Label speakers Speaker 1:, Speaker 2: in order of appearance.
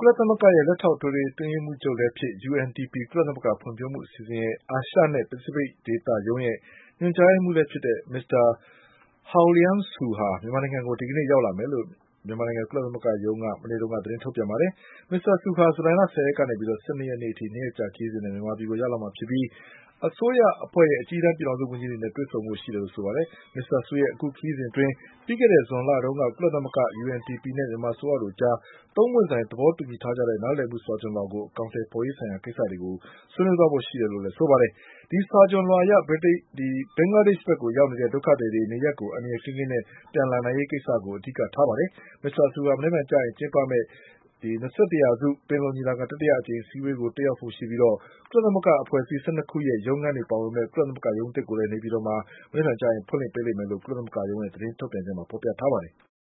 Speaker 1: လသမဂ္ဂရဲ့လက်ထောက်အတွင်းရေးမှူးချုပ်လည်းဖြစ် UNDP ကုလသမဂ္ဂဖွံ့ဖြိုးမှုအစီအစဉ်ရဲ့အာရှနဲ့ပစိဖိတ်ဒေသရုံးရဲ့ညွှန်ကြားရေးမှူးလည်းဖြစ်တဲ့ Mr. Haoliang Xu ဟာမြန်မာနိုင်ငံကိုဒီကနေ့ရောက်လာမယ်လို့မြန်မာနိုင်ငံကုလသမဂ္ဂရုံးကမနေ့ကသတင်းထုတ်ပြန်ပါတယ်။ Mr. Xu ဟာဇူလိုင်လ 10 ရက်ကနေ12 ရက်နေ့အထိ2 ရက်ကြာခရီးစဉ်နဲ့မြန်မာပြည်ကိုရောက်လာမှာဖြစ်ပြီးအစိုးရအဖွဲ့ရဲ့အကြီးတန်းပြည်ထောင်စုဝန်ကြီးတွေနဲ့တွေ့ဆုံဖို့ရှိတယ်လို့ဆိုပါတယ်။ Mr. Xu ရဲ့အခုခရီးစဉ်အတွင်းပြီးခဲ့တဲ့ဇွန်လတုန်းကကုလသမဂ္ဂ UNDP နဲ့မြန်မာအစိုးရတို့အကြားသုံးပွင့်ဆိုင်သဘောတူညီထားကြတဲ့နားလည်မှုစာချွန်လွှာကိုအကောင်အထည်ဖေါ်ရေးဆိုင်ရာကိစ္စတွေကိုဆွေးနွေးသွားဖို့ရှိတယ်လို့လည်းဆိုပါတယ်။ ဒီစာချွန်လွှာအရဘင်္ဂလားဒေ့ရှ်ဘက်ကိုရောက်နေတဲ့ဒုက္ခသည်တွေနေရပ်ကိုအန္တရာယ်ကင်းကင်းနဲ့ပြန်လာနိုင်ရေးကိစ္စကိုအဓိကထားပါတယ်။ Mr. Xu ဟာမနက်ဖြန်ကျရင်ကျင်းပမယ့်21ရာစုပင်လုံညီလာခံတတိယအကြိမ်အစည်းအဝေးကိုတက်ရောက်ဖို့ရှိပြီးကုလသမဂ္ဂအဖွဲ့အစည်း12ခုရဲ့ရုံးခန်းတွေပါဝင်မယ့်ကုလသမဂ္ဂရုံးသစ်ကိုလည်းနေပြည်တော်မှာမနက်ဖြန်ကျရင်ဖွင့်လှစ်ပေးလိမ့်မယ်လို့ကုလသမဂ္ဂရုံးရဲ့သတင်းထုတ်ပြန်ချက်မှာဖေါ်ပြထားပါတယ်။